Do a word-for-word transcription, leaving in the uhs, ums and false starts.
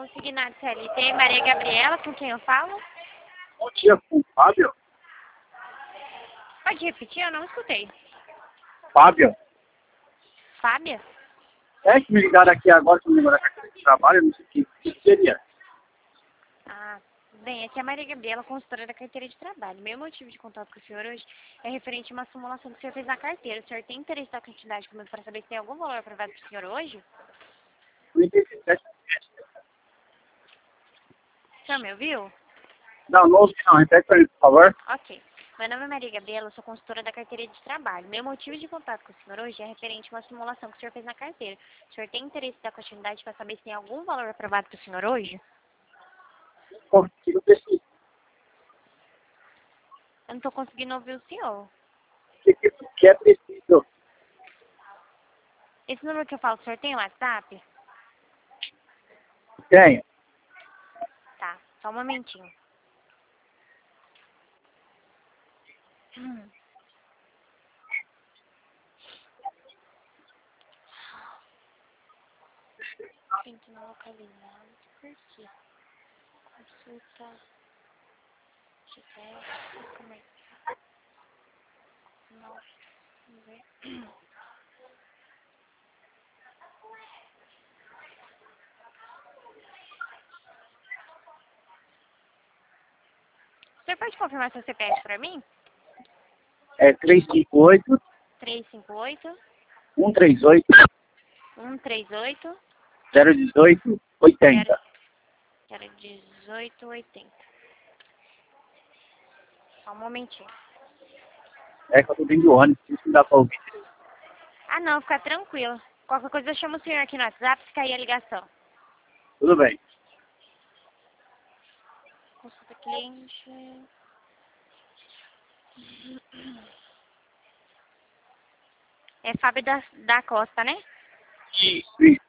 consignado C L T, Maria Gabriela, com quem eu falo? Bom dia, com o Fábio. Pode repetir? Eu não escutei. Fábio. Fábia? É que me ligaram aqui agora que me ligaram a carteira de trabalho, eu não sei o que, o que seria. Ah, bem, aqui é a Maria Gabriela, consultora da carteira de trabalho. Meu motivo de contato com o senhor hoje é referente a uma simulação que o senhor fez na carteira. O senhor tem interesse da quantidade comigo para saber se tem algum valor aprovado para o senhor hoje? trinta e sete. O senhor me ouviu? Não, não ouvi não. Repete pra mim, por favor. Ok. Meu nome é Maria Gabriela, eu sou consultora da carteira de trabalho. Meu motivo de contato com o senhor hoje é referente a uma simulação que o senhor fez na carteira. O senhor tem interesse da quantidade para saber se tem algum valor aprovado para o senhor hoje? Consigo decidir. Eu não estou conseguindo ouvir o senhor. O que, que, que é preciso? Esse número que eu falo, o senhor tem WhatsApp? Tenho. Tá, só um momentinho. Hum. Gente, não localizado. Por quê? Consulta de teste comercial. Não. Vamos ver. Você pode confirmar seu C P F pra mim? É três cinco oito, três cinco oito, um três oito, um três oito, zero um oito, oitenta. zero dezoito oitenta. Só um momentinho. É que eu tô dentro do ônibus, isso não dá pra ouvir. Ah, não, fica tranquilo. Qualquer coisa eu chamo o senhor aqui no WhatsApp, fica aí a ligação. Tudo bem. Consulta cliente. É Fábio da, da Costa, né? Isso, isso.